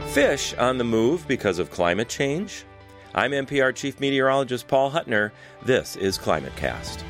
Fish on the move because of climate change? I'm NPR Chief Meteorologist Paul Huttner. This is ClimateCast.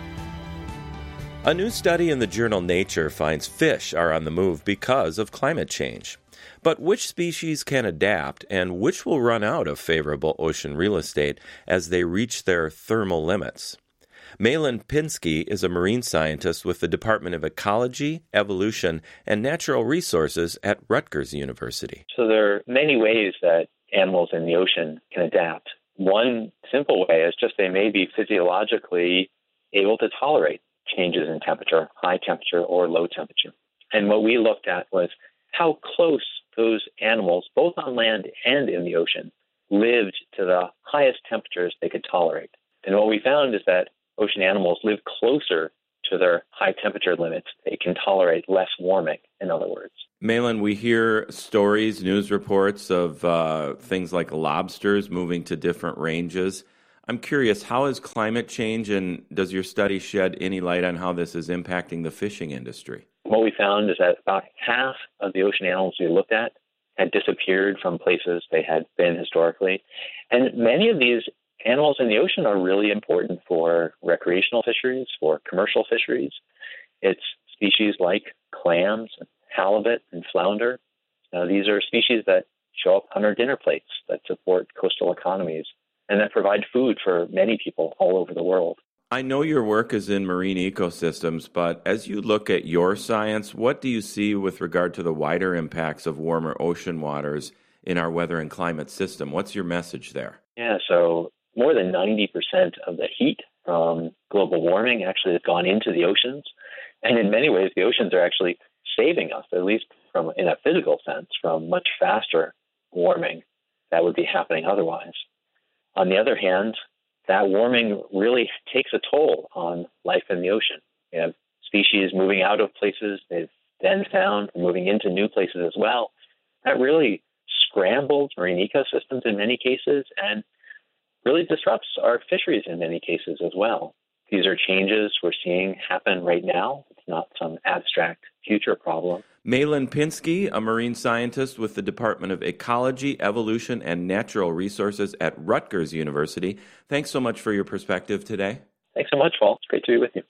A new study in the journal Nature finds fish are on the move because of climate change. But which species can adapt and which will run out of favorable ocean real estate as they reach their thermal limits? Malin Pinsky is a marine scientist with the Department of Ecology, Evolution, and Natural Resources at Rutgers University. So there are many ways that animals in the ocean can adapt. One simple way is just they may be physiologically able to tolerate changes in temperature, high temperature or low temperature. And what we looked at was how close those animals, both on land and in the ocean, lived to the highest temperatures they could tolerate. And what we found is that ocean animals live closer to their high temperature limits. They can tolerate less warming, in other words. Malin, we hear stories, news reports of things like lobsters moving to different ranges. I'm curious, how is climate change, and does your study shed any light on how this is impacting the fishing industry? What we found is that about half of the ocean animals we looked at had disappeared from places they had been historically. And many of these animals in the ocean are really important for recreational fisheries, for commercial fisheries. It's species like clams, and halibut, and flounder. These are species that show up on our dinner plates, that support coastal economies, and that provide food for many people all over the world. I know your work is in marine ecosystems, but as you look at your science, what do you see with regard to the wider impacts of warmer ocean waters in our weather and climate system? What's your message there? Yeah, so more than 90% of the heat from global warming actually has gone into the oceans. And in many ways, the oceans are actually saving us, at least in a physical sense, from much faster warming that would be happening otherwise. On the other hand, that warming really takes a toll on life in the ocean. You have species moving out of places they've then found, moving into new places as well. That really scrambles marine ecosystems in many cases and really disrupts our fisheries in many cases as well. These are changes we're seeing happen right now. It's not some abstract future problem. Malin Pinsky, a marine scientist with the Department of Ecology, Evolution, and Natural Resources at Rutgers University. Thanks so much for your perspective today. Thanks so much, Paul. It's great to be with you.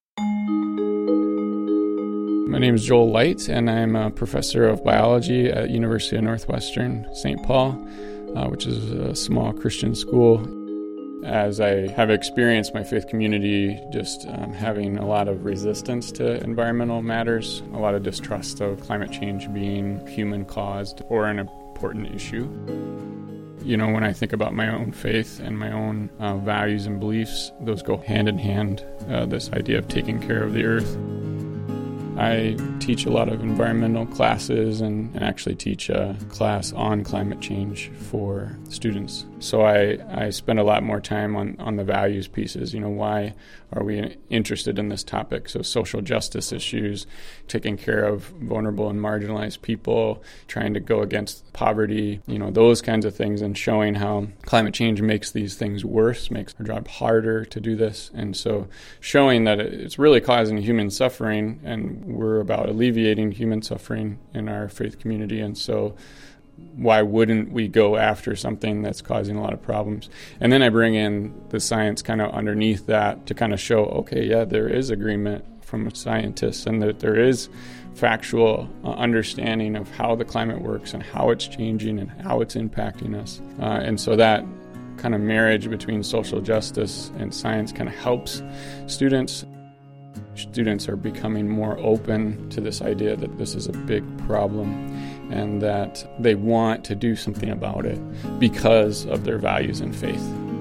My name is Joel Light, and I'm a professor of biology at University of Northwestern St. Paul, which is a small Christian school. As I have experienced my faith community just having a lot of resistance to environmental matters, a lot of distrust of climate change being human-caused or an important issue. You know, when I think about my own faith and my own values and beliefs, those go hand in hand, this idea of taking care of the earth. I teach a lot of environmental classes and actually teach a class on climate change for students. So I spend a lot more time on the values pieces. You know, why are we interested in this topic? So social justice issues, taking care of vulnerable and marginalized people, trying to go against poverty, you know, those kinds of things, and showing how climate change makes these things worse, makes our job harder to do this. And so showing that it's really causing human suffering, and we're about alleviating human suffering in our faith community. And so why wouldn't we go after something that's causing a lot of problems? And then I bring in the science kind of underneath that to kind of show, okay, yeah, there is agreement from scientists and that there is factual understanding of how the climate works and how it's changing and how it's impacting us. And so that kind of marriage between social justice and science kind of helps students. Students are becoming more open to this idea that this is a big problem and that they want to do something about it because of their values and faith.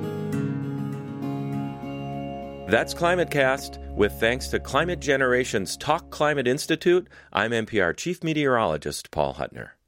That's ClimateCast. With thanks to Climate Generation's Talk Climate Institute, I'm NPR Chief Meteorologist Paul Huttner.